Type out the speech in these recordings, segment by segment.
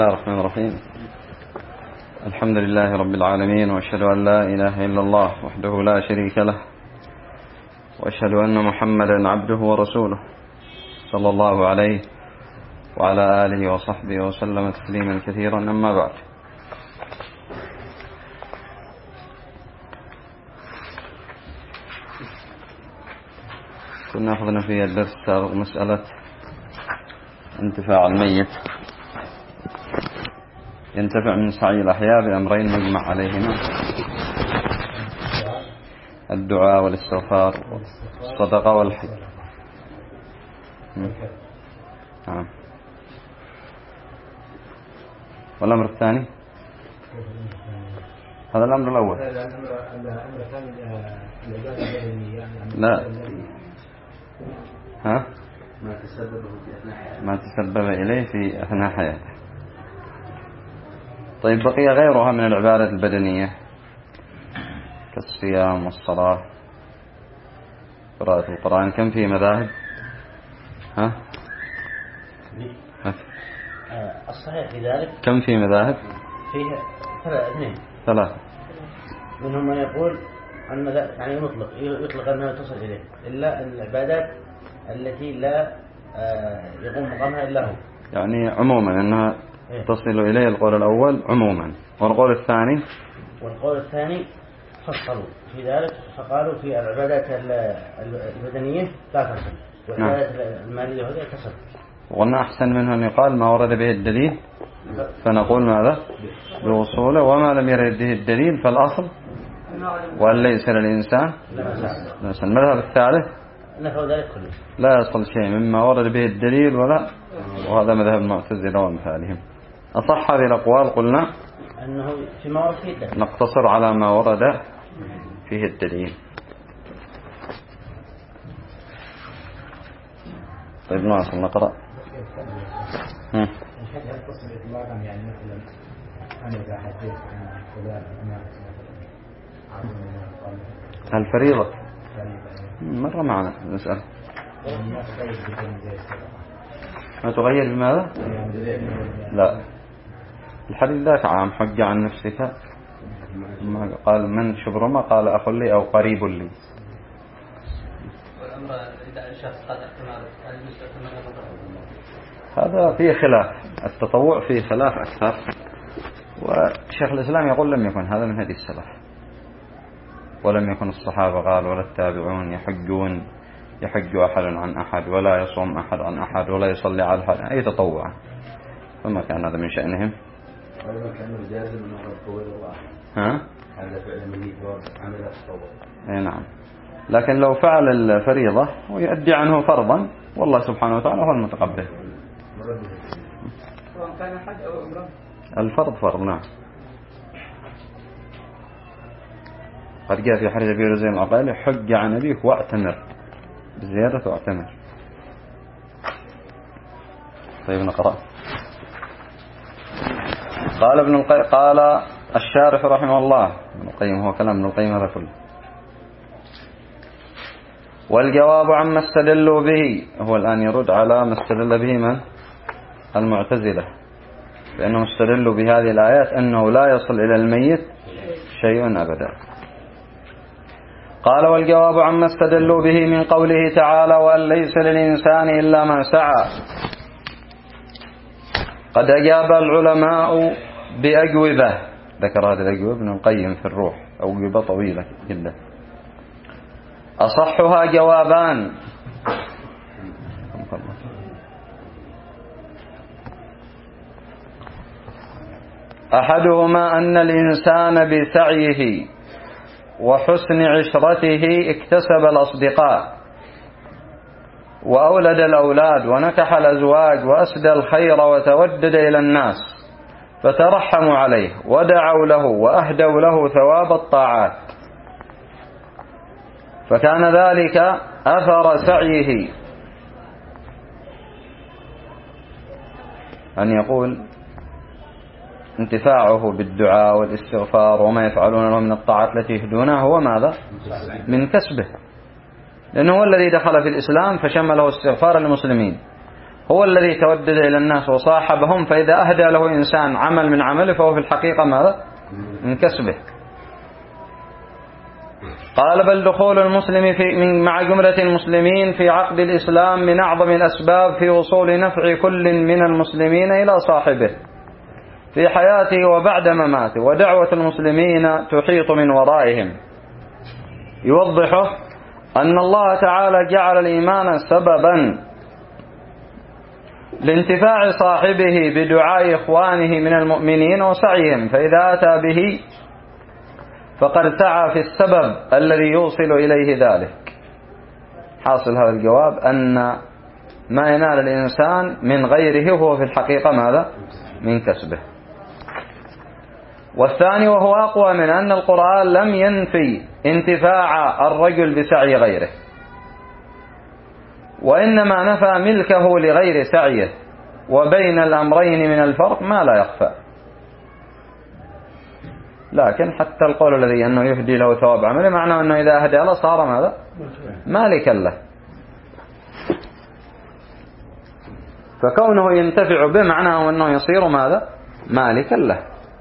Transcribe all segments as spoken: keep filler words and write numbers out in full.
بسم الله الرحمن الرحيم. الحمد لله رب العالمين، وأشهد أن لا إله إلا الله وحده لا شريك له، وأشهد أن محمدا عبده ورسوله صلى الله عليه وعلى آله وصحبه وسلم تسليما كثيرا. أما بعد، كنا أخذنا في الدرس السابق مسألة انتفاع الميت، ينتفع من سعي الأحياء بأمرين مجمع عليهما: الدعاء والاستغفار والصدقة والحج. نعم. والأمر الثاني هذا الأمر الأول. لا، ها ما تسبب إليه في أثناء حياته. طيب، بقي غيرها من العبادة البدنية كالصيام والصلاة، قراءة القرآن. كم في مذاهب؟ ها؟ الصحيح في ذلك كم في مذاهب؟ فيه اثنين ثلاثة. منهم من يقول أن يعني مطلق يطلق أنها تصل إليه إلا العبادات التي لا يقوم مقامها إلا هو، يعني عموما أنها تصل إليه. القول الأول عموما، والقول الثاني والقول الثاني فصلوا في ذلك فقالوا في العبادات البدنية لا تصل، والعبادات المالية هذه تصل. وقلنا أحسن منه أن يقال ما ورد به الدليل، فنقول ماذا؟ بوصوله. وما لم يرد به الدليل فالأصل وأن ليس للإنسان. المذهب الثالث لا يصل شيء مما ورد به الدليل ولا، وهذا مذهب المعتزلة وامثالهم. أصح هذه الأقوال قلنا أنه فيما ورد فيه الدليل، نقتصر على ما ورد فيه الدليل. طيب، نواصل نقرأ. يعني مثلا أنا إذا حديث عن فلان الفريضة مرة معنا نسأل ما تغير بماذا؟ لا، الحديث ذاك عام: حج عن نفسك. ما قال من شبرما؟ قال أخ لي أو قريب لي. هذا فيه خلاف، التطوع فيه خلاف أكثر، وشيخ الإسلام يقول لم يكن هذا من هدي السلف، ولم يكن الصحابة قال ولا التابعون يحجون يحج أحد عن أحد، ولا يصوم أحد عن أحد، ولا يصلي على أحد، أي تطوع، فما كان هذا من شأنهم. ها؟ أي نعم. لكن لو فعل الفريضة ويؤدي عنه فرضا، والله سبحانه وتعالى هو المتقبل. سواء كان حج أو عمرة، الفرض فرض. نعم. قد جاء في حديث أبي رزين العقيلي: حج عن أبيك واعتمر، بزيادة واعتمر. طيب، نقرأ. قال ابن القيم، قال الشارح رحمه الله، ابن القيم، هو كلام ابن القيم هذا كله. والجواب عما استدلوا به، هو الآن يرد على ما استدل به من؟ المعتزلة، فإنهم استدلوا بهذه الآيات أنه لا يصل إلى الميت شيء أبدا. قال: والجواب عما استدلوا به من قوله تعالى: وأن ليس للإنسان إلا ما سعى. قد أجاب العلماء بأجوبة، ذكر هذه الأجوبة ابن القيم في الروح، أجوبة طويلة جدا. أصحها جوابان: أحدهما أن الإنسان بسعيه وحسن عشرته اكتسب الأصدقاء، وأولد الأولاد، ونكح الأزواج، وأسدى الخير، وتودد إلى الناس، فترحموا عليه ودعوا له وأهدوا له ثواب الطاعات، فكان ذلك أثر سعيه. أن يقول انتفاعه بالدعاء والاستغفار وما يفعلون له من الطاعات التي يهدونها هو ماذا؟ من كسبه، لأنه هو الذي دخل في الإسلام فشمله استغفار المسلمين، هو الذي تودد إلى الناس وصاحبهم، فإذا أهدى له إنسان عمل من عمله فهو في الحقيقة ماذا؟ من كسبه. قال بل دخول المسلم في من مع جملة المسلمين في عقد الإسلام من أعظم الأسباب في وصول نفع كل من المسلمين إلى صاحبه في حياته وبعد مماته، ودعوة المسلمين تحيط من ورائهم. يوضحه أن الله تعالى جعل الإيمان سببا لانتفاع صاحبه بدعاء إخوانه من المؤمنين وسعيهم، فإذا أتى به فقد سعى في السبب الذي يوصل إليه ذلك. حاصل هذا الجواب أن ما ينال الإنسان من غيره هو في الحقيقة ماذا؟ من كسبه. والثاني وهو أقوى من أن القرآن لم ينفي انتفاع الرجل بسعي غيره، وإنما نفى ملكه لغير سعيه، وبين الأمرين من الفرق ما لا يخفى. لكن حتى القول الذي أنه يهدي له ثواب عمله معناه أنه إذا أهدى له صار ماذا؟ مالكا له. فكونه ينتفع به معناه أنه يصير ماذا؟ مالكا له.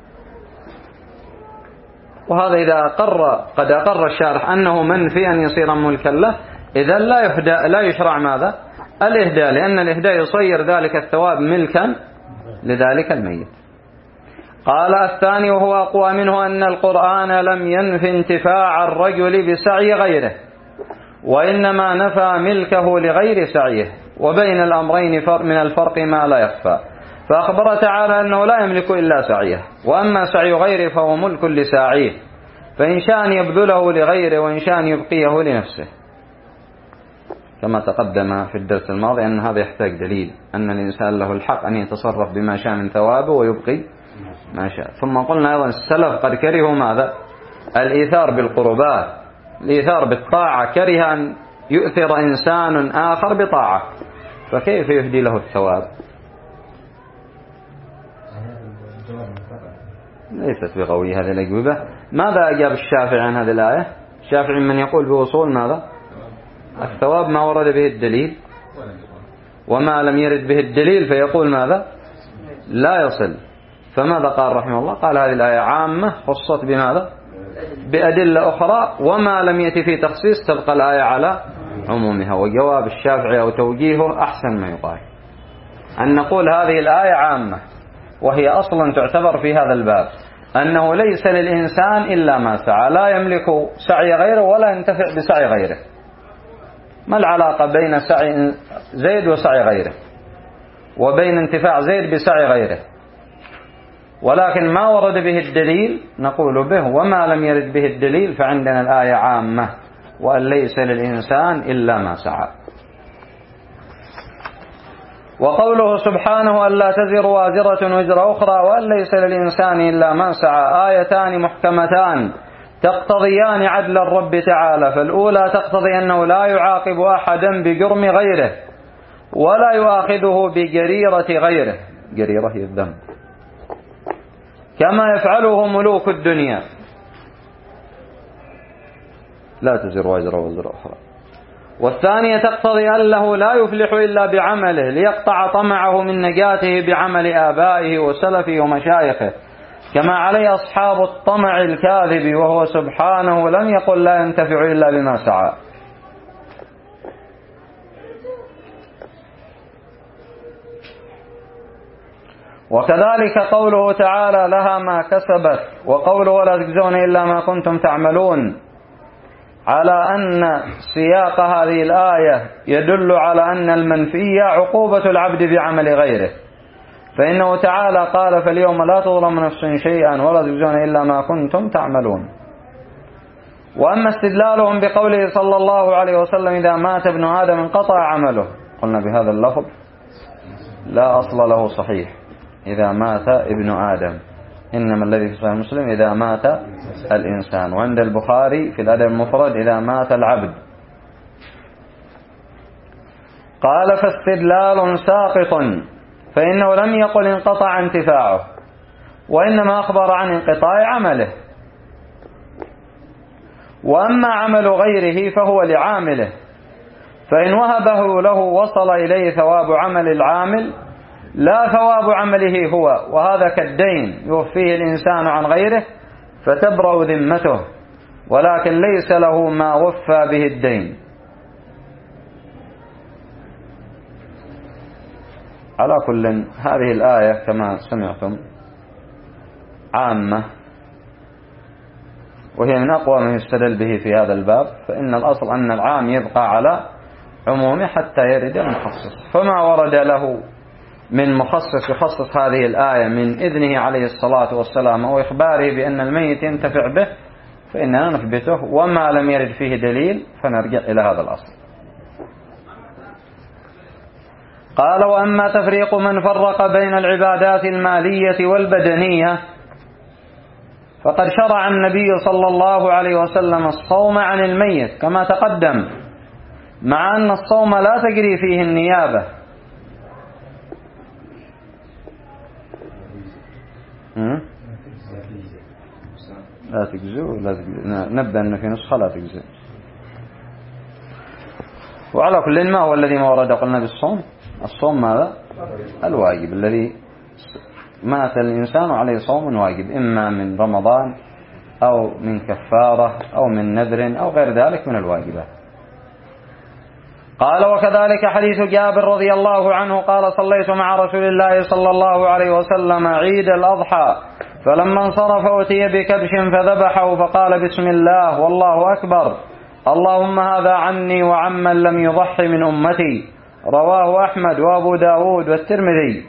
وهذا إذا أقر قد أقر الشارح أنه منفي أن يصير ملكا له، إذا لا يهدى لا يشرع ماذا؟ الإهداء، لأن الإهداء يصير ذلك الثواب ملكا لذلك الميت. قال الثاني وهو أقوى منه أن القرآن لم ينفي انتفاع الرجل بسعي غيره، وإنما نفى ملكه لغير سعيه، وبين الأمرين من الفرق ما لا يخفى. فأخبر تعالى أنه لا يملك إلا سعيه، وأما سعي غيره فهو ملك لساعيه، فإن شاء يبذله لغيره وإن شاء يبقيه لنفسه، كما تقدم في الدرس الماضي أن هذا يحتاج دليل أن الإنسان له الحق أن يتصرف بما شاء من ثوابه ويبقي ما شاء. ثم قلنا أيضا السلف قد كرهوا ماذا؟ الإيثار بالقربات، الإيثار بالطاعة، كره أن يؤثر إنسان آخر بطاعة، فكيف يهدي له الثواب؟ ليست بقوية هذه الأجوبة. ماذا أجاب الشافعي عن هذه الآية؟ الشافعي من يقول بوصول ماذا؟ الثواب ما ورد به الدليل، وما لم يرد به الدليل فيقول ماذا؟ لا يصل. فماذا قال رحمه الله؟ قال هذه الآية عامة خصت بماذا؟ بأدلة أخرى، وما لم يأتي في تخصيص تبقى الآية على عمومها. وجواب الشافعي أو توجيهه أحسن ما يقال أن نقول هذه الآية عامة، وهي أصلا تعتبر في هذا الباب أنه ليس للإنسان إلا ما سعى، لا يملك سعي غيره ولا ينتفع بسعي غيره. ما العلاقة بين سعي زيد وسعي غيره، وبين انتفاع زيد بسعي غيره؟ ولكن ما ورد به الدليل نقول به، وما لم يرد به الدليل فعندنا الآية عامة، وأن ليس للإنسان إلا ما سعى. وقوله سبحانه أن لا تزر وازرة وزر أخرى وأن ليس للإنسان إلا ما سعى آيتان محكمتان تقتضيان عدل الرب تعالى. فالأولى تقتضي أنه لا يعاقب أحدا بجرم غيره ولا يؤاخذه بجريرة غيره، جريرة هي الذنب، كما يفعله ملوك الدنيا. لا تزر وازرة وزر أخرى. والثانية تقتضي أنه لا يفلح إلا بعمله ليقطع طمعه من نجاته بعمل آبائه وسلفه ومشايخه، كما عليه أصحاب الطمع الكاذب، وهو سبحانه لم يقل لا ينتفع إلا بما سعى. وكذلك قوله تعالى لها ما كسبت، وقوله ولا تجزون إلا ما كنتم تعملون، على أن سياق هذه الآية يدل على أن المنفي عقوبة العبد بعمل غيره، فإنه تعالى قال فاليوم لا تظلم نفس شيئا ولا تجزون إلا ما كنتم تعملون. وأما استدلالهم بقوله صلى الله عليه وسلم إذا مات ابن آدم انقطع عمله، قلنا بهذا اللفظ لا أصل له صحيح. إذا مات ابن آدم، إنما الذي في صحيح مسلم إذا مات الإنسان، وعند البخاري في الأدب المفرد إذا مات العبد. قال فاستدلال ساقط، فإنه لم يقل انقطع انتفاعه، وإنما أخبر عن انقطاع عمله. وأما عمل غيره فهو لعامله، فإن وهبه له وصل إليه ثواب عمل العامل لا ثواب عمله هو، وهذا كالدين يوفيه الإنسان عن غيره فتبرأ ذمته، ولكن ليس له ما وفى به الدين. على كل هذه الآية كما سمعتم عامة، وهي من أقوى ما يستدل به في هذا الباب، فإن الأصل أن العام يبقى على عمومه حتى يرد المخصص، فما ورد له من مخصص يخصص هذه الآية من إذنه عليه الصلاة والسلام أو إخباره بأن الميت ينتفع به فإننا نثبته، وما لم يرد فيه دليل فنرجع إلى هذا الأصل. قال: وأما تفريق من فرق بين العبادات المالية والبدنية فقد شرع النبي صلى الله عليه وسلم الصوم عن الميت كما تقدم، مع أن الصوم لا تجري فيه النيابة. لا تجزئ ولا تجزئ. نبدأ أن في نسخة لا تجزئ. وعلى كل ما هو الذي ما ورد قلنا بالصوم، الصوم ماذا؟ الواجب الذي مات الإنسان عليه صوم واجب، إما من رمضان أو من كفارة أو من نذر أو غير ذلك من الواجبات. قال: وكذلك حديث جابر رضي الله عنه قال: صليت مع رسول الله صلى الله عليه وسلم عيد الأضحى، فلما انصرف أتي بكبش فذبحه فقال: بسم الله والله أكبر، اللهم هذا عني وعمن لم يضحي من أمتي. رواه أحمد وأبو داود والترمذي.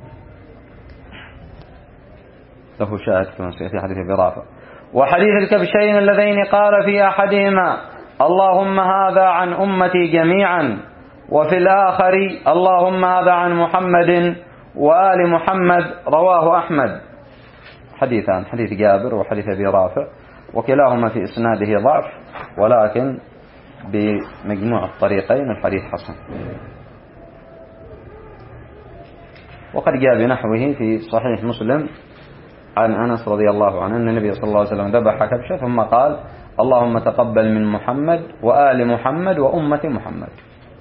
له شاهد كما سيأتي حديث أبي رافع. وحديث الكبشين اللذين قال في أحدهما: اللهم هذا عن أمتي جميعا، وفي الآخر: اللهم هذا عن محمد وآل محمد. رواه أحمد. حديثان، حديث جابر وحديث أبي رافع، وكلاهما في إسناده ضعف، ولكن بمجموع الطريقين الحديث حسن. وقد جاء بنحوه في صحيح مسلم عن أنس رضي الله عنه أن النبي صلى الله عليه وسلم ذبح كبشة ثم قال: اللهم تقبل من محمد وآل محمد وأمة محمد.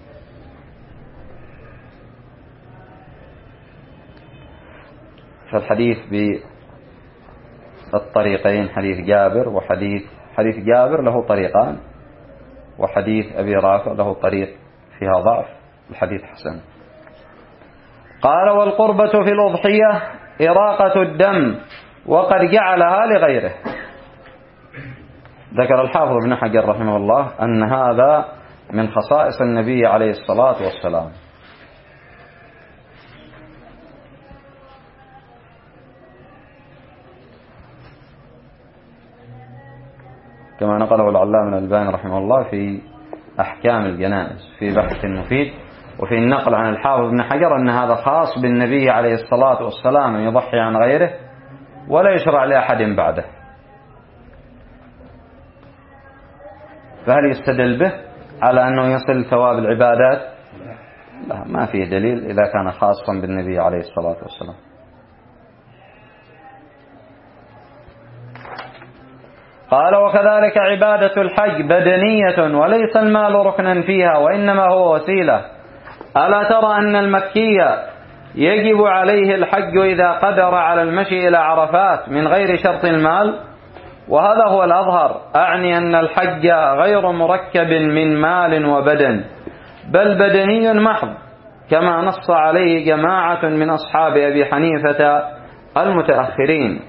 فالحديث بالطريقين، حديث جابر وحديث حديث جابر له طريقان، وحديث أبي رافع له طريق فيها ضعف، الحديث حسن. قال: والقربة في الأضحية إراقة الدم، وقد جعلها لغيره. ذكر الحافظ ابن حجر رحمه الله أن هذا من خصائص النبي عليه الصلاة والسلام. كما نقله العلامة الألباني رحمه الله في أحكام الجنائز في بحث مفيد، وفي النقل عن الحافظ ابن حجر أن هذا خاص بالنبي عليه الصلاة والسلام أن يضحي عن غيره ولا يشرع لأحد بعده. فهل يستدل به على أنه يصل ثواب العبادات؟ لا، ما فيه دليل إذا كان خاصا بالنبي عليه الصلاة والسلام. قال: وكذلك عبادة الحج بدنية وليس المال ركنا فيها وإنما هو وسيلة. ألا ترى أن المكي يجب عليه الحج إذا قدر على المشي إلى عرفات من غير شرط المال؟ وهذا هو الأظهر، أعني أن الحج غير مركب من مال وبدن، بل بدني محض، كما نص عليه جماعة من أصحاب أبي حنيفة المتأخرين.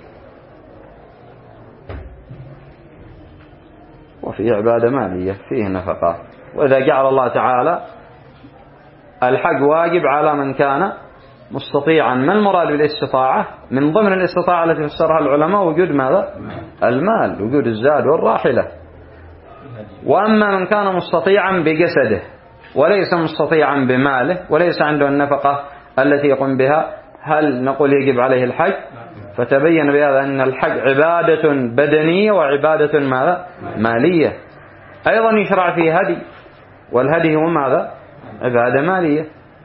وفي عبادة مالية فيه نفقة. وإذا جعل الله تعالى الحج واجب على من كان مستطيعا، ما المراد بالاستطاعة؟ من ضمن الاستطاعة التي فسرها العلماء وجود ماذا؟ المال، وجود الزاد والراحلة. وأما من كان مستطيعا بجسده وليس مستطيعا بماله وليس عنده النفقة التي يقوم بها، هل نقول يجب عليه الحج؟ فتبين بهذا أن الحج عبادة بدنية وعبادة ماذا؟ مالية. أيضا يشرع فيه هدي، والهدي هو ماذا؟ عبادة مالية،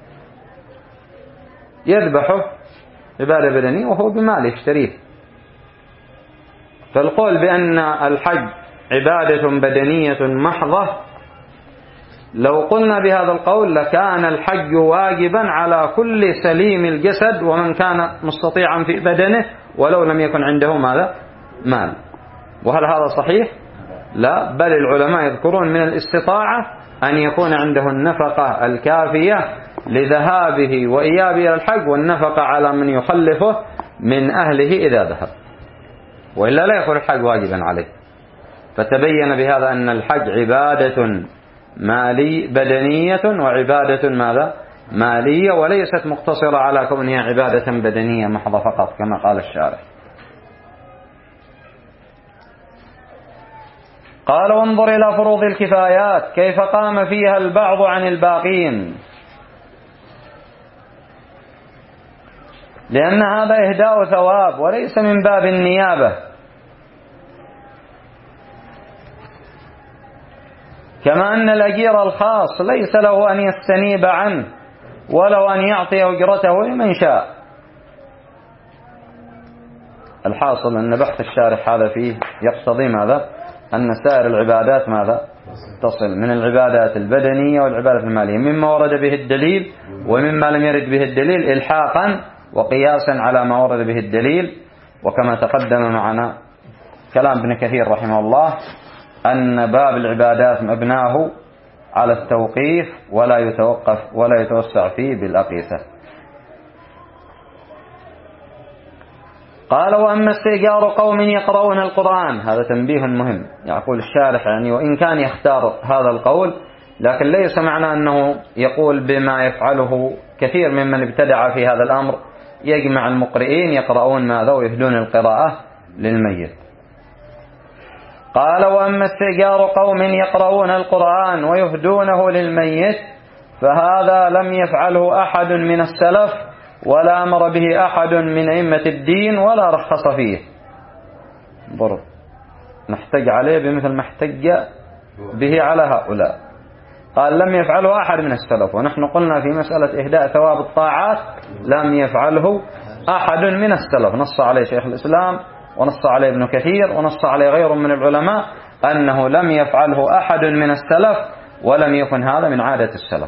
يذبحه عبادة بدنية وهو بمال يشتريه. فالقول بأن الحج عبادة بدنية محضة لو قلنا بهذا القول لكان الحج واجبا على كل سليم الجسد ومن كان مستطيعا في بدنه ولو لم يكن عنده ماذا؟ مال. وهل هذا صحيح؟ لا، بل العلماء يذكرون من الاستطاعة أن يكون عنده النفقة الكافية لذهابه وإيابه إلى الحج، والنفقة على من يخلفه من أهله إذا ذهب، وإلا لا يكون الحج واجبا عليه. فتبين بهذا أن الحج عبادة مالي بدنية وعبادة ماذا؟ مالية، وليست مقتصرة على كونها عبادة بدنية محضة فقط كما قال الشارح. قال وانظر إلى فروض الكفايات كيف قام فيها البعض عن الباقين، لأن هذا إهداء ثواب وليس من باب النيابة، كما أن الأجير الخاص ليس له أن يستنيب عنه ولو أن يعطي أجرته لمن شاء. الحاصل أن بحث الشارح هذا فيه يقتضي ماذا؟ أن سائر العبادات ماذا؟ تصل، من العبادات البدنية والعبادات المالية، مما ورد به الدليل ومما لم يرد به الدليل، إلحاقا وقياسا على ما ورد به الدليل. وكما تقدم معنا كلام ابن كثير رحمه الله أن باب العبادات مبناه على التوقيف ولا يتوقف ولا يتوسع فيه بالأقيسة. قال وأما استئجار قوم يقرؤون القرآن، هذا تنبيه مهم. يقول الشارح يعني وإن كان يختار هذا القول، لكن ليس معنى أنه يقول بما يفعله كثير ممن ابتدع في هذا الأمر، يجمع المقرئين يقرؤون ماذا ويهدون القراءة للميت. قال وأما استئجار قوم يقرؤون القرآن ويهدونه للميت فهذا لم يفعله أحد من السلف ولا أمر به أحد من أئمة الدين ولا رخص فيه. ضرب نحتج عليه بمثل ما احتج به على هؤلاء. قال لم يفعله أحد من السلف، ونحن قلنا في مسألة إهداء ثواب الطاعات لم يفعله أحد من السلف، نص عليه شيخ الإسلام ونص عليه ابن كثير ونص عليه غيره من العلماء أنه لم يفعله أحد من السلف ولم يكن هذا من عادة السلف.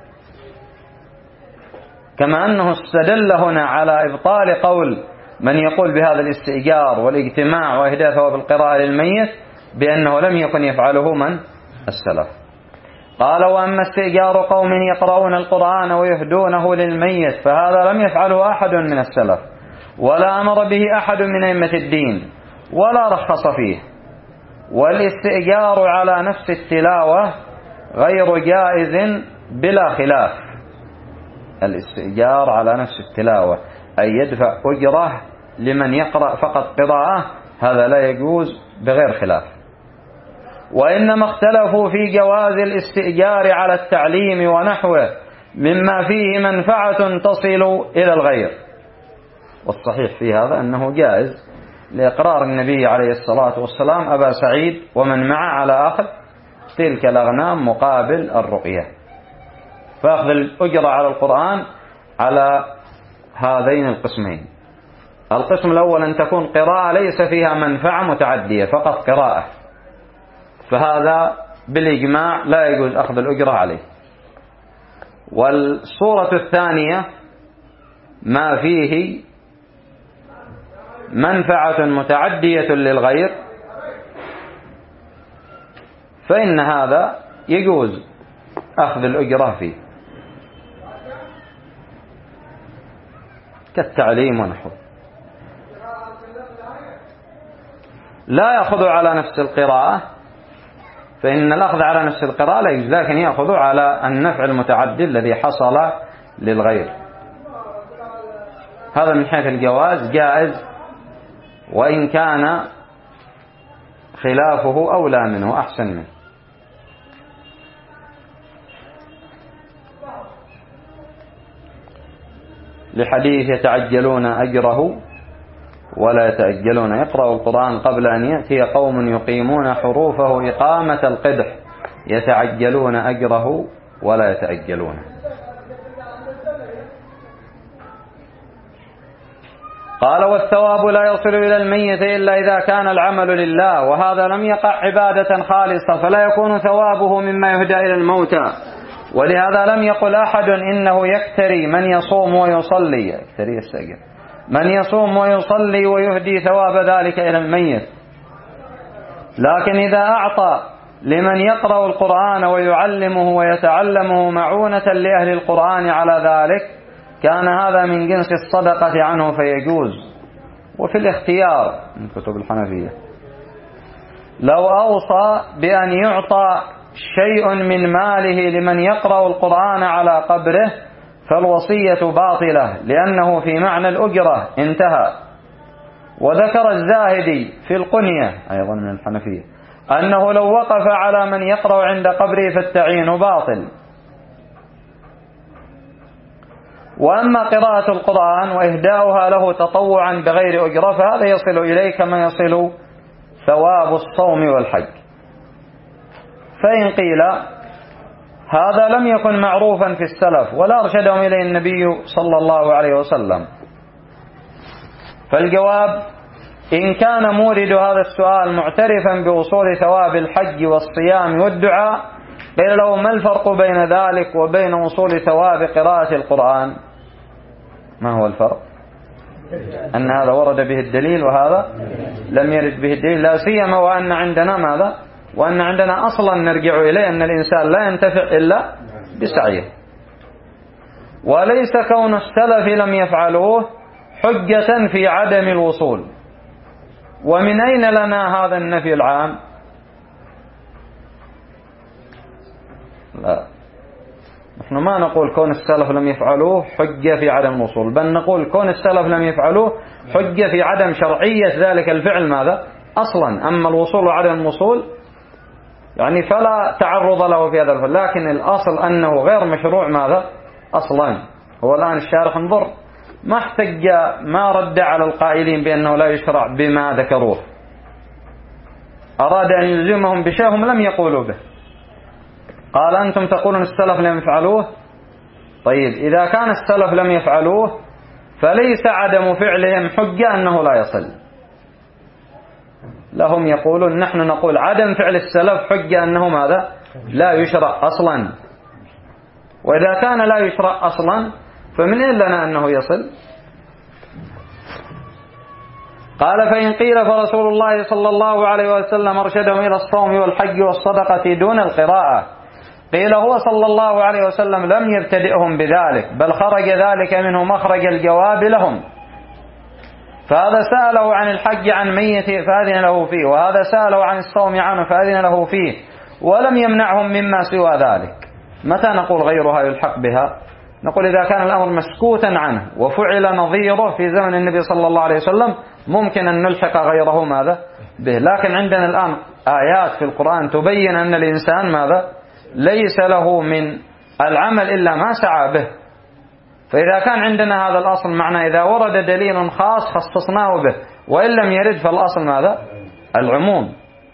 كما أنه استدل هنا على إبطال قول من يقول بهذا الاستئجار والاجتماع وإهداء ثواب القراءة للميت بأنه لم يكن يفعله من السلف. قال وأما استئجار قوم يقرؤون القرآن ويهدونه للميت فهذا لم يفعله أحد من السلف ولا أمر به أحد من أئمة الدين ولا رخص فيه. والاستئجار على نفس التلاوة غير جائز بلا خلاف. الاستئجار على نفس التلاوة أي يدفع أجره لمن يقرأ فقط قراءة، هذا لا يجوز بغير خلاف. وإنما اختلفوا في جواز الاستئجار على التعليم ونحوه مما فيه منفعة تصل إلى الغير، والصحيح في هذا أنه جائز لإقرار النبي عليه الصلاة والسلام أبا سعيد ومن معه على أخذ تلك الأغنام مقابل الرقية. فأخذ الأجرة على القرآن على هذين القسمين. القسم الأول أن تكون قراءة ليس فيها منفعة متعدية، فقط قراءة، فهذا بالإجماع لا يجوز أخذ الأجرة عليه. والصورة الثانية ما فيه منفعة متعدية للغير، فإن هذا يجوز أخذ الأجرة فيه كالتعليم ونحوه. لا يأخذ على نفس القراءة، فإن الأخذ على نفس القراءة لا يجوز، لكن يأخذ على النفع المتعدي الذي حصل للغير. هذا من حيث الجواز جائز، وإن كان خلافه أولى منه أحسن منه. لحديث يتعجلون أجره ولا يتأجلون، يقرأ القرآن قبل أن يأتي قوم يقيمون حروفه إقامة القدح يتعجلون أجره ولا يتأجلونه. قال والثواب لا يصل إلى الميت إلا إذا كان العمل لله، وهذا لم يقع عبادة خالصة فلا يكون ثوابه مما يهدى إلى الموتى. ولهذا لم يقل أحد إنه يكتري من يصوم ويصلي يكتري السجن من يصوم ويصلي ويهدي ثواب ذلك إلى الميت. لكن إذا أعطى لمن يقرأ القرآن ويعلمه ويتعلمه معونة لأهل القرآن على ذلك كان هذا من جنس الصدقة عنه فيجوز. وفي الاختيار من كتب الحنفية لو أوصى بأن يعطى شيء من ماله لمن يقرأ القرآن على قبره فالوصية باطلة لأنه في معنى الأجرة انتهى. وذكر الزاهدي في القنية أيضا من الحنفية أنه لو وقف على من يقرأ عند قبره فالتعيين باطل. وأما قراءة القرآن وإهداؤها له تطوعا بغير أجرة فهذا يصل إليه كما يصل ثواب الصوم والحج. فإن قيل هذا لم يكن معروفا في السلف ولا أرشدهم إليه النبي صلى الله عليه وسلم، فالجواب إن كان مورد هذا السؤال معترفا بوصول ثواب الحج والصيام والدعاء قيل له ما الفرق بين ذلك وبين وصول ثواب قراءة القرآن؟ ما هو الفرق؟ أن هذا ورد به الدليل وهذا لم يرد به الدليل، لا سيما وأن عندنا ماذا؟ وأن عندنا أصلا نرجع إليه أن الإنسان لا ينتفع إلا بسعيه. وليس كون السلف لم يفعلوه حجة في عدم الوصول. ومن أين لنا هذا النفي العام؟ لا، نحن ما نقول كون السلف لم يفعلوه حجة في عدم الوصول، بل نقول كون السلف لم يفعلوه حجة في عدم شرعية ذلك الفعل ماذا؟ أصلا. أما الوصول وعدم الوصول يعني فلا تعرض له في هذا الفعل، لكن الأصل أنه غير مشروع ماذا؟ أصلا. هو الآن الشارح انظر ما احتج ما رد على القائلين بأنه لا يشرع بما ذكروه، أراد أن يلزمهم بشيء هم لم يقولوا به. قال أنتم تقولون السلف لم يفعلوه، طيب إذا كان السلف لم يفعلوه فليس عدم فعلهم حجة أنه لا يصل. لهم يقولون نحن نقول عدم فعل السلف حجة أنه ماذا؟ لا يشرع أصلا. وإذا كان لا يشرع أصلا فمن أين لنا أنه يصل؟ قال فإن قيل فرسول الله صلى الله عليه وسلم أرشدهم إلى الصوم والحج والصدقة دون القراءة. قيل هو صلى الله عليه وسلم لم يبتدئهم بذلك بل خرج ذلك منه مخرج الجواب لهم، فهذا سأله عن الحج عن ميت فأذن له فيه، وهذا سأله عن الصوم عنه فأذن له فيه، ولم يمنعهم مما سوى ذلك. متى نقول غيرها يلحق بها؟ نقول إذا كان الأمر مسكوتا عنه وفعل نظيره في زمن النبي صلى الله عليه وسلم ممكن أن نلحق غيره ماذا به. لكن عندنا الآن آيات في القرآن تبين أن الإنسان ماذا ليس له من العمل إلا ما سعى به. فإذا كان عندنا هذا الأصل معنى إذا ورد دليل خاص خصصناه به، وإن لم يرد فالأصل ماذا؟ العموم.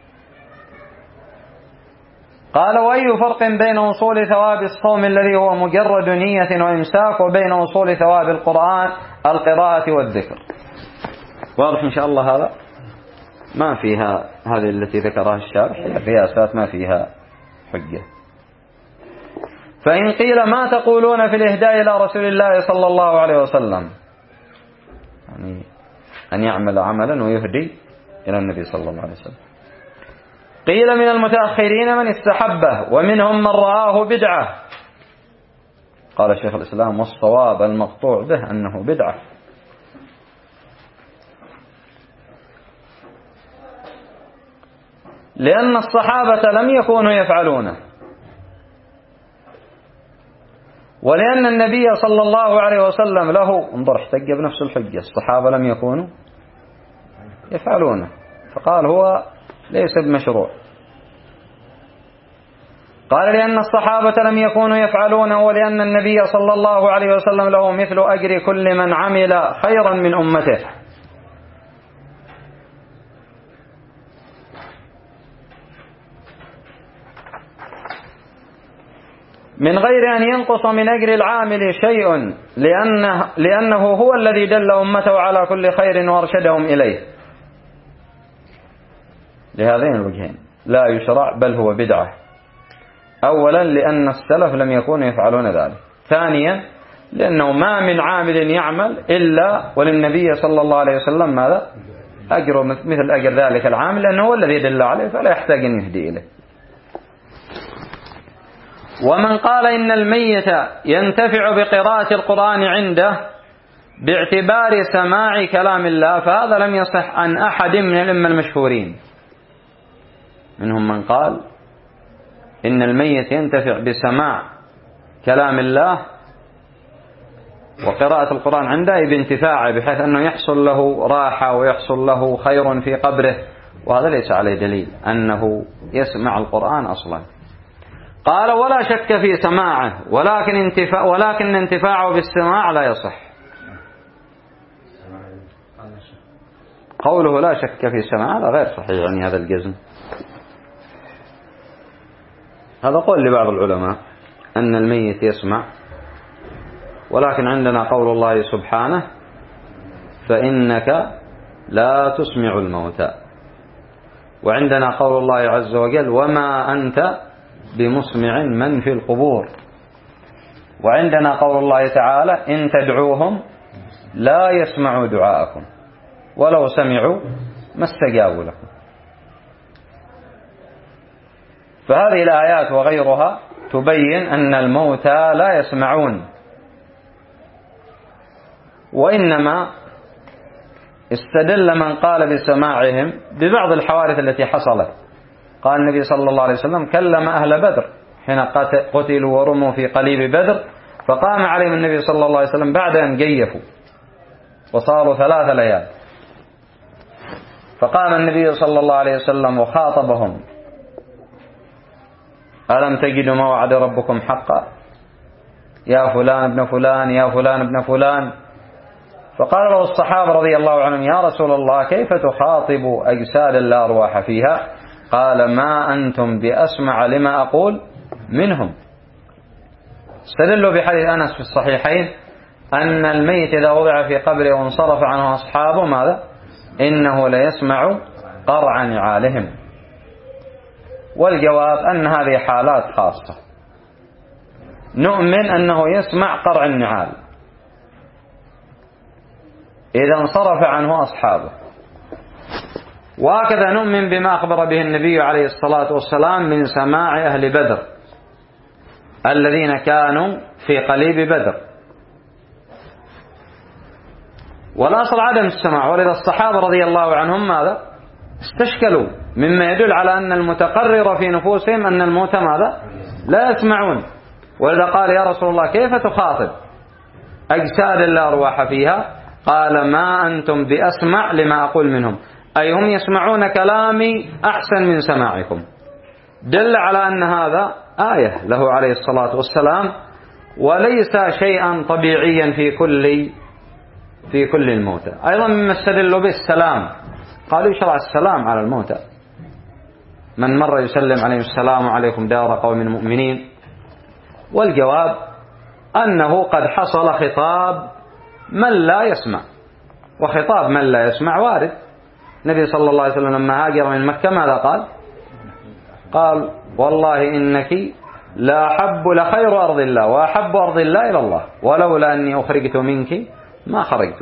قال وأي فرق بين وصول ثواب الصوم الذي هو مجرد نية وإمساك وبين وصول ثواب القرآن القراءة والذكر؟ واضح إن شاء الله. هذا ما فيها هذه التي ذكرها الشارح قياسات ما فيها حجة. فإن قيل ما تقولون في الإهداء إلى رسول الله صلى الله عليه وسلم، يعني أن يعمل عملا ويهدي إلى النبي صلى الله عليه وسلم. قيل من المتأخرين من استحبه ومنهم من رآه بدعة. قال شيخ الإسلام والصواب المقطوع به أنه بدعة. لأن الصحابة لم يكونوا يفعلونه، ولأن النبي صلى الله عليه وسلم له انظر احتج بنفس الحجة الصحابة لم يكونوا يفعلونه فقال هو ليس بمشروع. قال لأن الصحابة لم يكونوا يفعلونه ولأن النبي صلى الله عليه وسلم له مثل أجر كل من عمل خيرا من أمته. من غير أن ينقص من أجر العامل شيء، لأنه, لأنه هو الذي دل أمته على كل خير وارشدهم إليه. لهذين الوجهين لا يشرع بل هو بدعة. أولا لأن السلف لم يكونوا يفعلون ذلك. ثانيا لأنه ما من عامل يعمل إلا وللنبي صلى الله عليه وسلم ماذا؟ أجر مثل أجر ذلك العامل، لأنه هو الذي دل عليه فلا يحتاج أن يهدي إليه. ومن قال إن الميت ينتفع بقراءة القرآن عنده باعتبار سماع كلام الله فهذا لم يصح عن أحد من الأئمة المشهورين. منهم من قال إن الميت ينتفع بسماع كلام الله وقراءة القرآن عنده بانتفاعه، بحيث أنه يحصل له راحة ويحصل له خير في قبره، وهذا ليس عليه دليل أنه يسمع القرآن أصلا. قال ولا شك في سماعه، ولكن انتفاع ولكن انتفاعه بالسماع لا يصح. قوله لا شك في سماعه هذا غير صحيح، يعني هذا الجزم. هذا قول لبعض العلماء أن الميت يسمع، ولكن عندنا قول الله سبحانه فإنك لا تسمع الموتى، وعندنا قول الله عز وجل وما أنت بمسمع من في القبور، وعندنا قول الله تعالى إن تدعوهم لا يسمعوا دعاءكم ولو سمعوا ما استجابوا لكم. فهذه الآيات وغيرها تبين أن الموتى لا يسمعون، وإنما استدل من قال بسماعهم ببعض الحوادث التي حصلت. قال النبي صلى الله عليه وسلم كلم أهل بدر حين قتلوا ورموا في قليب بدر، فقام عليهم النبي صلى الله عليه وسلم بعد أن جيفوا وصاروا ثلاث ليال، فقام النبي صلى الله عليه وسلم وخاطبهم ألم تجدوا ما وعد ربكم حقا يا فلان ابن فلان يا فلان ابن فلان. فقال له الصحابة رضي الله عنهم يا رسول الله كيف تخاطب أجساد لا أرواح فيها؟ قال ما أنتم بأسمع لما أقول منهم. استدلوا بحديث أنس في الصحيحين أن الميت إذا وضع في قبره وانصرف عنه أصحابه ماذا؟ إنه ليسمع قرع نعالهم. والجواب أن هذه حالات خاصة نؤمن أنه يسمع قرع النعال إذا انصرف عنه أصحابه، وهكذا نؤمن بما أخبر به النبي عليه الصلاة والسلام من سماع أهل بدر الذين كانوا في قليب بدر. والأصل عدم السماع، ولذا الصحابة رضي الله عنهم ماذا؟ استشكلوا، مما يدل على أن المتقرر في نفوسهم أن الموتى ماذا؟ لا يسمعون. ولذا قال يا رسول الله كيف تخاطب أجساد لا أرواح فيها؟ قال ما أنتم بأسمع لما أقول منهم، أي هم يسمعون كلامي أحسن من سماعكم. دل على أن هذا آية له عليه الصلاة والسلام، وليس شيئا طبيعيا في كل في كل الموتى. أيضا مما استدلوا به السلام، قالوا يشرع السلام على الموتى، من مر يسلم عليه السلام عليكم دار قوم مؤمنين. والجواب أنه قد حصل خطاب من لا يسمع، وخطاب من لا يسمع وارد. النبي صلى الله عليه وسلم لما هاجر من مكة ماذا قال؟ قال والله إنك لا أحب لخير أرض الله وأحب أرض الله إلى الله ولولا أني أخرجت منك ما خرجت.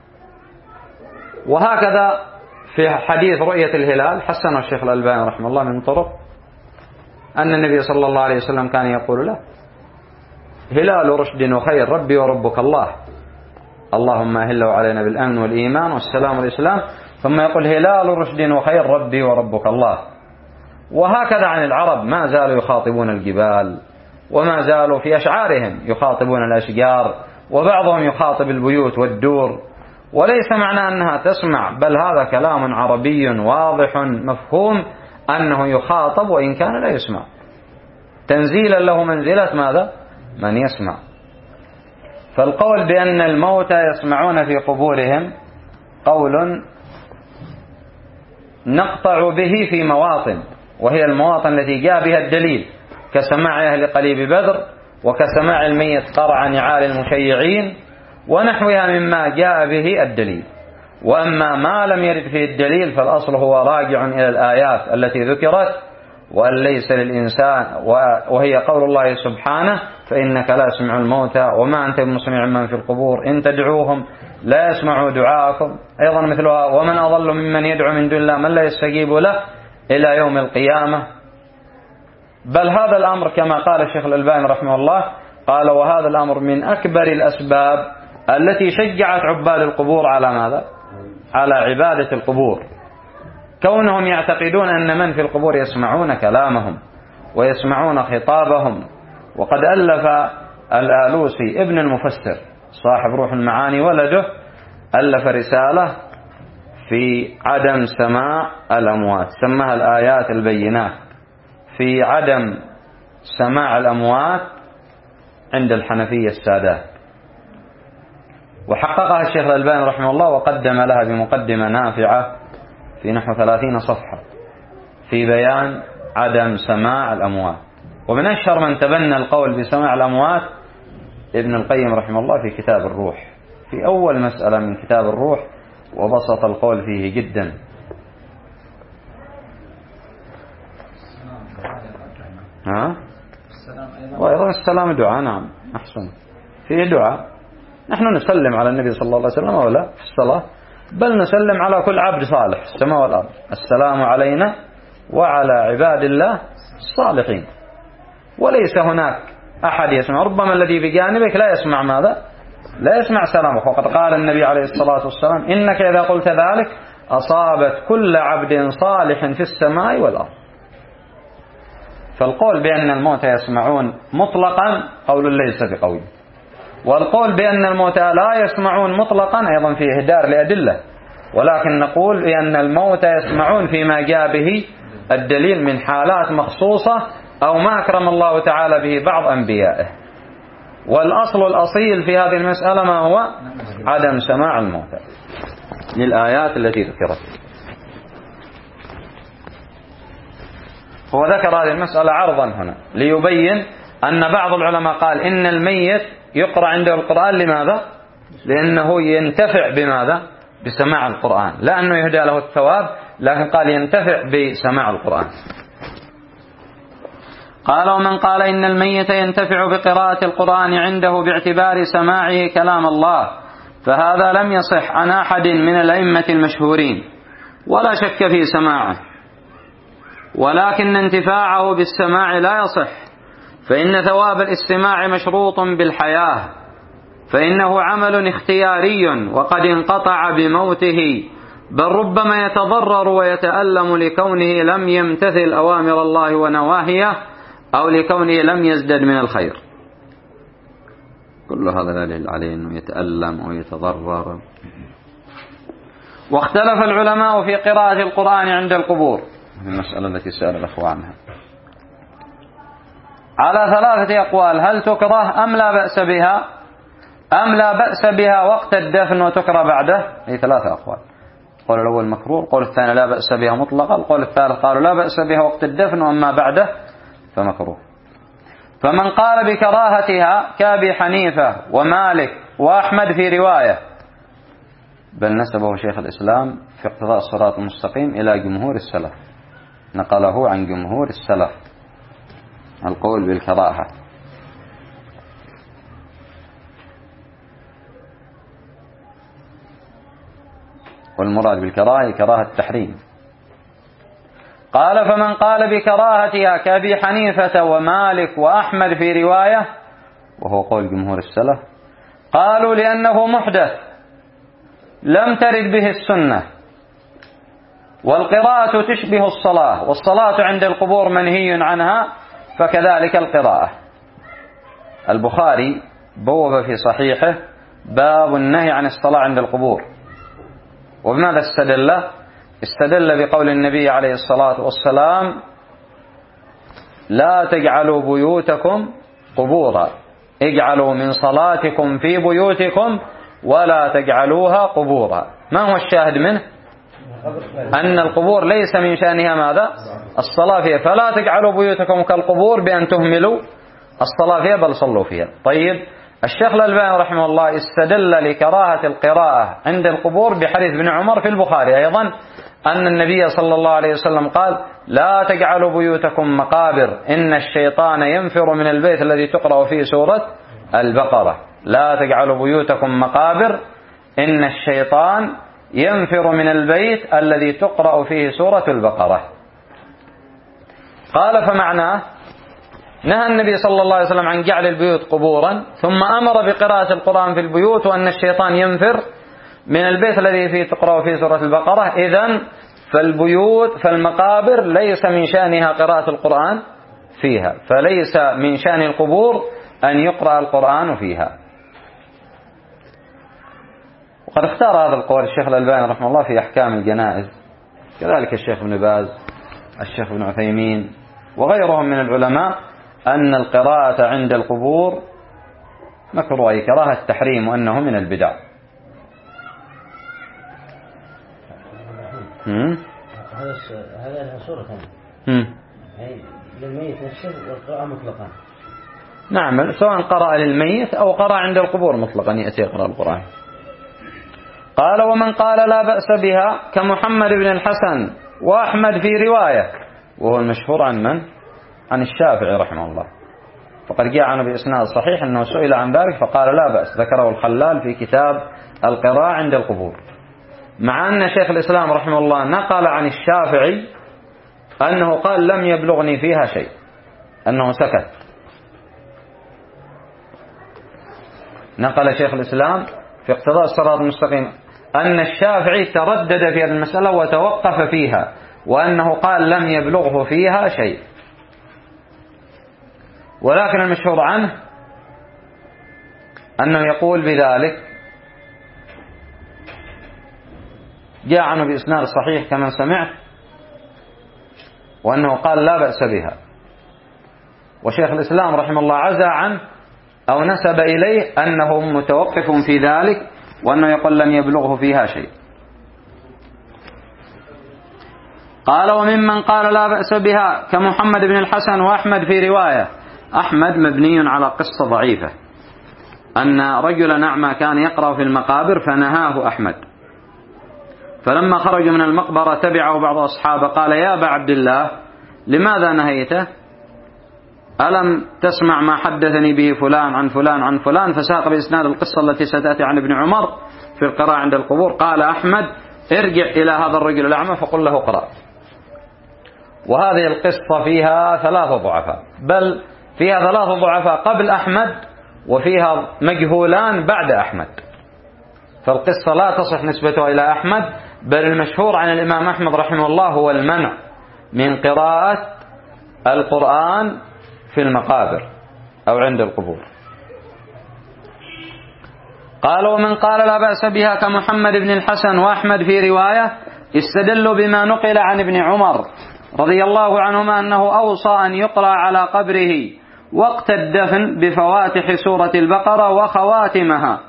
وهكذا في حديث رؤية الهلال حسن الشيخ الألباني رحمه الله من طرق أن النبي صلى الله عليه وسلم كان يقول له هلال رشد وخير ربي وربك الله، اللهم أهله علينا بالأمن والإيمان والسلام والإسلام، ثم يقول هلال رشد وخير ربي وربك الله. وهكذا عن العرب ما زالوا يخاطبون الجبال، وما زالوا في أشعارهم يخاطبون الأشجار، وبعضهم يخاطب البيوت والدور، وليس معنى أنها تسمع، بل هذا كلام عربي واضح مفهوم أنه يخاطب وإن كان لا يسمع، تنزيلا له منزلة ماذا؟ من يسمع. فالقول بأن الموتى يسمعون في قبورهم قول نقطع به في مواطن، وهي المواطن التي جاء بها الدليل كسماع أهل قليب بدر وكسماع الميت قرع نعال المشيعين ونحوها مما جاء به الدليل. وأما ما لم يرد فيه الدليل فالأصل هو راجع إلى الآيات التي ذكرت، وأن ليس للإنسان، وهي قول الله سبحانه: فإنك لا يسمع الموتى وما أنت بمسمع من في القبور إن تدعوهم لا يسمعوا دعاءكم. أيضا مثلها: ومن أضل ممن يدعو من دون الله من لا يستجيب له إلى يوم القيامة. بل هذا الأمر كما قال الشيخ الألباني رحمه الله قال: وهذا الأمر من أكبر الأسباب التي شجعت عباد القبور على ماذا؟ على عبادة القبور، كونهم يعتقدون أن من في القبور يسمعون كلامهم ويسمعون خطابهم. وقد ألف الآلوسي ابن المفسر صاحب روح المعاني ولده ألف رسالة في عدم سماع الأموات، سماها الآيات البينات في عدم سماع الأموات عند الحنفية السادات، وحققها الشيخ الألباني رحمه الله وقدم لها بمقدمة نافعة في نحو ثلاثين صفحة في بيان عدم سماع الأموات. ومن أشهر من تبنى القول بسماع الأموات ابن القيم رحمه الله في كتاب الروح، في أول مسألة من كتاب الروح، وبسط القول فيه جدا. ها؟ وأيضا السلام دعاء. نعم أحسن، فيه دعاء. نحن نسلم على النبي صلى الله عليه وسلم ولا في الصلاة، بل نسلم على كل عبد صالح في السماء والأرض: السلام علينا وعلى عباد الله الصالحين. وليس هناك أحد يسمع، ربما الذي بجانبك لا يسمع ماذا؟ لا يسمع سلامك. وقد قال النبي عليه الصلاة والسلام: إنك إذا قلت ذلك أصابت كل عبد صالح في السماء والأرض. فالقول بأن الموتى يسمعون مطلقا قول ليس بقوي، والقول بأن الموتى لا يسمعون مطلقا أيضا فيه إهدار لأدلة، ولكن نقول بأن الموتى يسمعون فيما جاء به الدليل من حالات مخصوصة أو ما أكرم الله تعالى به بعض أنبيائه. والأصل الأصيل في هذه المسألة ما هو؟ عدم سماع الموتى للآيات التي ذكرت. هو ذكر هذه المسألة عرضا هنا ليبين أن بعض العلماء قال إن الميت يقرأ عنده القرآن. لماذا؟ لأنه ينتفع بماذا؟ بسماع القرآن، لا أنه يهدى له الثواب، لكن قال ينتفع بسماع القرآن. قال: ومن قال إن الميت ينتفع بقراءة القرآن عنده باعتبار سماعه كلام الله فهذا لم يصح عن أحد من الأئمة المشهورين، ولا شك في سماعه، ولكن انتفاعه بالسماع لا يصح، فإن ثواب الاستماع مشروط بالحياة، فإنه عمل اختياري وقد انقطع بموته، بل ربما يتضرر ويتألم لكونه لم يمتثل أوامر الله ونواهيه أو لكونه لم يزدد من الخير. كل هذا دليل عليه أنه يتألم أو يتضرر. واختلف العلماء في قراءة القرآن عند القبور، المسألة التي سأل الأخوة عنها، على ثلاثة أقوال: هل تكره أم لا بأس بها، أم لا بأس بها وقت الدفن وتكره بعده. هي ثلاثة أقوال: القول الأول مكروه، القول الثاني لا بأس بها مطلقا، القول الثالث قالوا لا بأس بها وقت الدفن وأما بعده فمكروه. فمن قال بكراهتها كأبي حنيفة ومالك وأحمد في رواية، بل نسبه شيخ الإسلام في اقتضاء الصراط المستقيم إلى جمهور السلف، نقله عن جمهور السلف القول بالكراهة. والمراد بالكراهة كراهة التحريم. قال: فمن قال بكراهتها كأبي حنيفة ومالك وأحمد في رواية، وهو قول جمهور السلف، قالوا لأنه محدث لم ترد به السنة، والقراءة تشبه الصلاة، والصلاة عند القبور منهي عنها، فكذلك القراءة. البخاري بوب في صحيحه باب النهي عن الصلاة عند القبور. وبماذا استدل؟ استدل بقول النبي عليه الصلاة والسلام: لا تجعلوا بيوتكم قبورا، اجعلوا من صلاتكم في بيوتكم ولا تجعلوها قبورا. ما هو الشاهد منه؟ أن القبور ليس من شأنها ماذا؟ الصلاة فيها، فلا تجعلوا بيوتكم كالقبور بأن تهملوا الصلاة فيها بل صلوا فيها. طيب الشيخ الألباني رحمه الله استدل لكراهة القراءة عند القبور بحديث ابن عمر في البخاري أيضا أن النبي صلى الله عليه وسلم قال لا تجعلوا بيوتكم مقابر إن الشيطان ينفر من البيت الذي تقرأ فيه سورة البقرة. لا تجعلوا بيوتكم مقابر إن الشيطان ينفر من البيت الذي تقرأ فيه سورة البقرة. قال فمعناه نهى النبي صلى الله عليه وسلم عن جعل البيوت قبورا ثم أمر بقراءة القرآن في البيوت وأن الشيطان ينفر من البيت الذي فيه تقرأ فيه سورة البقرة. إذن فالبيوت فالمقابر ليس من شأنها قراءة القرآن فيها، فليس من شأن القبور أن يقرأ القرآن فيها. وقد اختار هذا القول الشيخ الألباني رحمه الله في أحكام الجنائز، كذلك الشيخ ابن باز الشيخ ابن عثيمين وغيرهم من العلماء أن القراءة عند القبور مكروه أي كراهة التحريم وأنه من البدع. هذا هذا لها صورة ثانية يعني للميت نفسه والقراءة مطلقا. نعم سواء قرأ للميت أو قرأ عند القبور مطلقا يأتي يقرأ القرآن. قال ومن قال لا بأس بها كمحمد بن الحسن وأحمد في رواية، وهو المشهور عن من؟ عن الشافعي رحمه الله، فقد جاء عنه بإسناد صحيح أنه سئل عن ذلك فقال لا بأس، ذكره الخلال في كتاب القراءة عند القبور، مع أن شيخ الإسلام رحمه الله نقل عن الشافعي أنه قال لم يبلغني فيها شيء، أنه سكت. نقل شيخ الإسلام في اقتضاء الصراط المستقيم أن الشافعي تردد في هذه المسألة وتوقف فيها، وأنه قال لم يبلغه فيها شيء. ولكن المشهور عنه أنه يقول بذلك، جاء عنه بإسناد صحيح كما سمعت، وأنه قال لا بأس بها. وشيخ الإسلام رحمه الله عزى عنه أو نسب إليه أنه متوقف في ذلك، وأنه يقول لم يبلغه فيها شيء. قال وممن قال لا بأس بها كمحمد بن الحسن وأحمد في رواية. أحمد مبني على قصة ضعيفة أن رجلا أعمى كان يقرأ في المقابر فنهاه أحمد، فلما خرجوا من المقبرة تبعه بعض أصحابه قال يا أبا عبد الله لماذا نهيته؟ ألم تسمع ما حدثني به فلان عن فلان عن فلان؟ فساق بإسناد القصة التي ستأتي عن ابن عمر في القراءة عند القبور. قال أحمد ارجع إلى هذا الرجل الأعمى فقل له اقرأ. وهذه القصة فيها ثلاثة ضعفاء، بل فيها ثلاثة ضعفاء قبل أحمد وفيها مجهولان بعد أحمد، فالقصة لا تصح نسبتها إلى أحمد، بل المشهور عن الإمام أحمد رحمه الله هو المنع من قراءة القرآن في المقابر أو عند القبور. قال ومن قال لا بأس بها كمحمد بن الحسن وأحمد في رواية استدلوا بما نقل عن ابن عمر رضي الله عنهما أنه أوصى أن يقرأ على قبره وقت الدفن بفواتح سورة البقرة وخواتمها.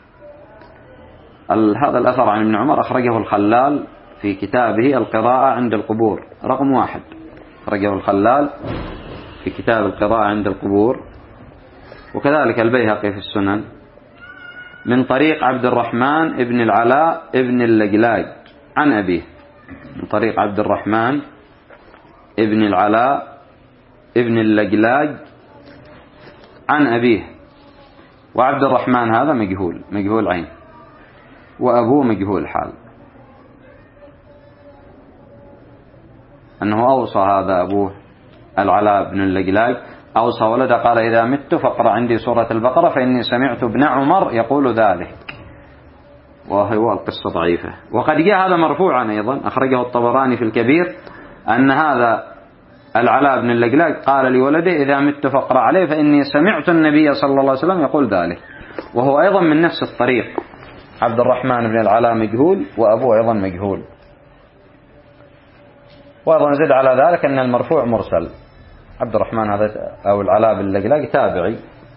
هذا الأثر عن ابن عمر أخرجه الخلال في كتابه القراءة عند القبور رقم واحد، أخرجه الخلال في كتاب القراءة عند القبور، وكذلك البيهقي في السنن من طريق عبد الرحمن ابن العلاء ابن اللجلاج عن أبيه، من طريق عبد الرحمن ابن العلاء ابن اللجلاج عن أبيه. وعبد الرحمن هذا مجهول مجهول عين، وأبوه مجهول حال، أنه أوصى هذا أبوه العلاء بن اللجلاج أوصى ولده قال إذا مت فاقرأ عندي سورة البقرة فإني سمعت ابن عمر يقول ذلك، وهو القصة ضعيفة. وقد جاء هذا مرفوعا أيضا، أخرجه الطبراني في الكبير أن هذا العلاء بن اللجلاج قال لولده إذا مت فاقرأ عليه فإني سمعت النبي صلى الله عليه وسلم يقول ذلك، وهو أيضا من نفس الطريق، عبد الرحمن بن العلاء مجهول وأبوه أيضا مجهول. وأيضا زد على ذلك أن المرفوع مرسل، عبد الرحمن هذا أو العلاء بن اللجلاج تابعي،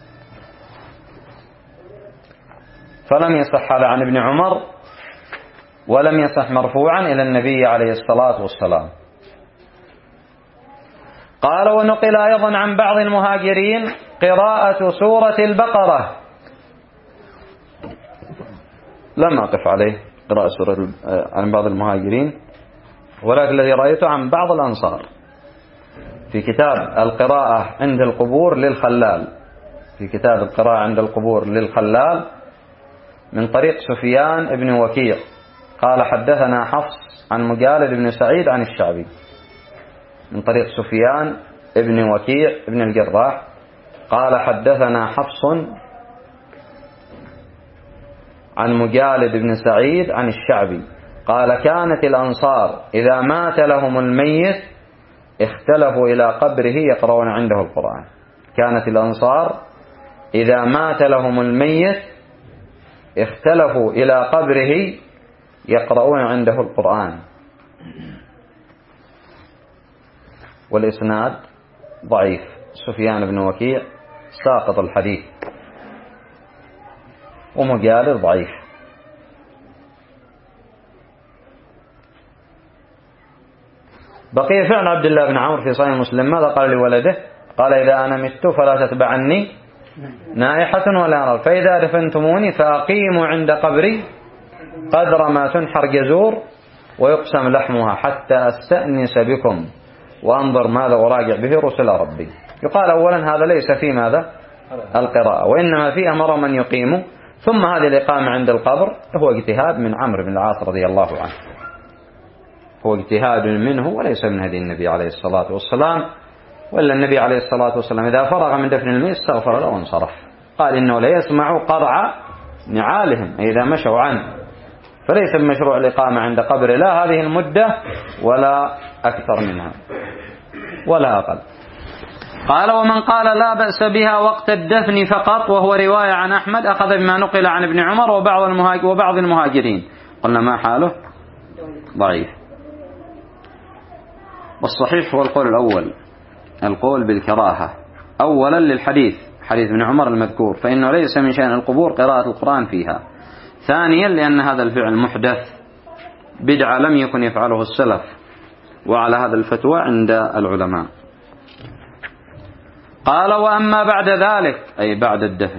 فلم يصح هذا عن ابن عمر ولم يصح مرفوعا إلى النبي عليه الصلاة والسلام. قال ونقل أيضا عن بعض المهاجرين قراءة سورة البقرة. لم أقف عليه قراءة سورة عن بعض المهاجرين، ولكن الذي رأيته عن بعض الأنصار في كتاب القراءة عند القبور للخلال، في كتاب القراءة عند القبور للخلال من طريق سفيان بن وكيع قال حدثنا حفص عن مجالد بن سعيد عن الشعبي، من طريق سفيان بن وكيع بن الجراح قال حدثنا حفص عن مجالد بن سعيد عن الشعبي قال كانت الأنصار إذا مات لهم الميت اختلفوا إلى قبره يقرؤون عنده القرآن. كانت الأنصار إذا مات لهم الميت اختلفوا إلى قبره يقرؤون عنده القرآن. والإسناد ضعيف، سفيان بن وكيع ساقط الحديث، ومجالد ضعيف. بقي فعل عبد الله بن عمرو في صحيح مسلم، ماذا قال لولده؟ قال إذا أنا مت فلا تتبعني نائحة ولا نار، فإذا دفنتموني فأقيموا عند قبري قدر ما تنحر جزور ويقسم لحمها حتى أستأنس بكم وأنظر ماذا أراجع به رسل ربي. يقال أولا هذا ليس في ماذا القراءة، وإنما في أمر من يقيم، ثم هذه الإقامة عند القبر هو اجتهاد من عمرو بن العاص رضي الله عنه، هو اجتهاد منه وليس من هدي النبي عليه الصلاة والسلام. وإلا النبي عليه الصلاة والسلام إذا فرغ من دفن الميت استغفر له وانصرف، قال إنه لا يسمع قرع نعالهم إذا مشوا عنه، فليس بمشروع الإقامة عند قبر لا هذه المدة ولا أكثر منها ولا أقل. قال ومن قال لا بأس بها وقت الدفن فقط، وهو رواية عن أحمد، أخذ بما نقل عن ابن عمر وبعض المهاجر وبعض المهاجرين. قلنا ما حاله؟ ضعيف. والصحيح هو القول الأول، القول بالكراهة، أولا للحديث حديث ابن عمر المذكور، فإنه ليس من شأن القبور قراءة القرآن فيها. ثانيا لأن هذا الفعل محدث بدعة لم يكن يفعله السلف، وعلى هذا الفتوى عند العلماء. قال وأما بعد ذلك أي بعد الدفن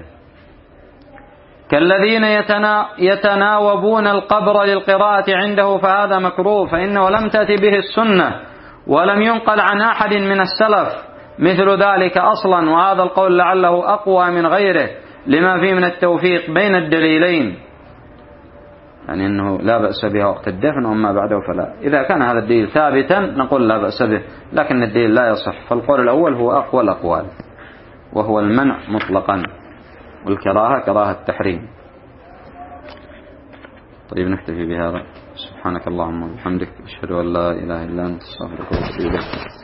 كالذين يتنا يتناوبون القبر للقراءة عنده فهذا مكروه، فإنه لم تأتي به السنة ولم ينقل عن أحد من السلف مثل ذلك أصلا، وهذا القول لعله أقوى من غيره لما فيه من التوفيق بين الدليلين، يعني أنه لا بأس بها وقت الدفن وما بعده فلا. إذا كان هذا الدليل ثابتا نقول لا بأس به، لكن الدليل لا يصح، فالقول الأول هو أقوى الأقوال وهو المنع مطلقا، والكراهة كراهة التحريم. طيب نكتفي بهذا. سبحانك اللهم وبحمدك، أشهد أن لا إله إلا أنت، أستغفرك وأتوب إليك.